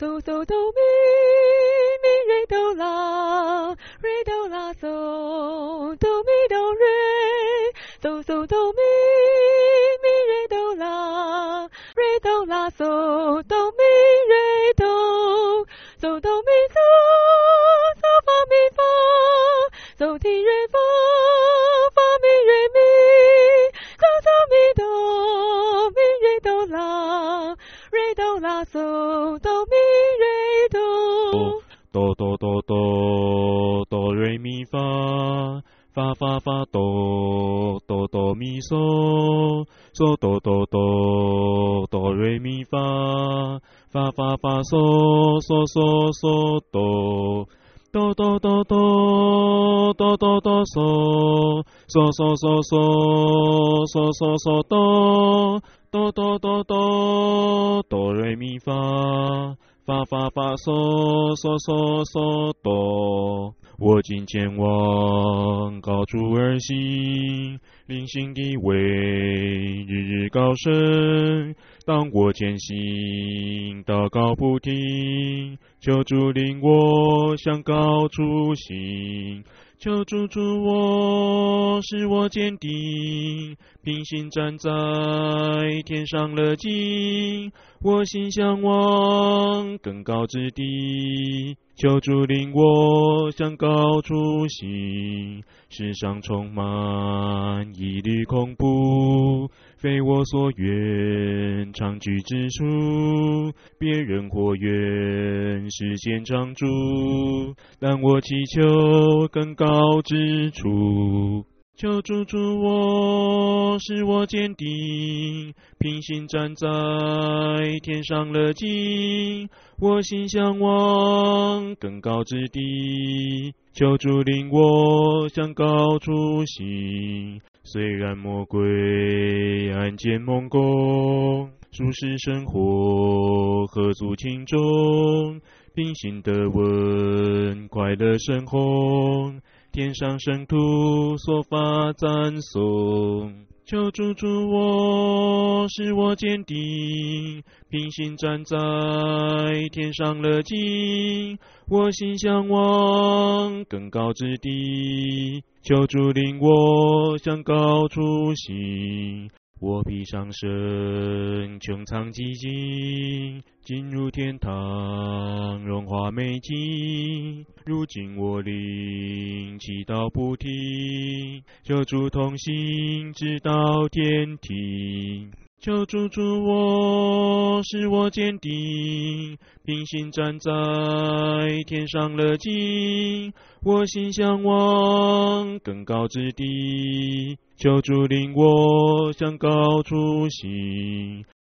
嗦嗦哆咪咪瑞哆啦，瑞哆啦嗦哆咪哆瑞，嗦嗦哆咪咪瑞哆啦，瑞哆啦嗦哆咪瑞哆，嗦哆咪嗦嗦发咪发，嗦提瑞发发咪瑞咪，嗦嗦咪哆咪瑞哆啦，瑞哆啦嗦哆咪瑞哆， 哆哆哆哆哆瑞咪发，发发发哆哆哆咪嗦，嗦哆哆哆哆瑞咪发，发发发嗦嗦嗦嗦哆。哆哆哆哆哆哆哆嗦，嗦嗦嗦嗦嗦嗦嗦哆，哆哆哆哆哆瑞咪发，发发发嗦嗦嗦嗦哆。我今前往高处而行，灵性地位日日高升。当我前行，祷告不停，求主领我向高处行，求主助我，使我坚定，平行站在天上的境。我心向往更高之地，求主领我向高处行。世上充满疑虑恐怖，非我所愿长居之处，别人或愿实现常住，但我祈求更高之处。求主助我，使我坚定，平行站在天上的境。我心向往更高之地，求主领我向高处行。虽然魔鬼暗箭猛攻，舒适生活何足轻重，平行的稳，快乐生红，天上圣徒所发赞颂。求主助我，使我坚定，平行站在天上的境。我心向往更高之地，求主领我向高处行。我必上升，穹苍寂静，进入天堂，荣华美景。如今我灵祈祷不停，求主同行，直到天庭。求主助我，使我坚定，平行站在天上的境。我心向往更高之地，求主领我向高处行。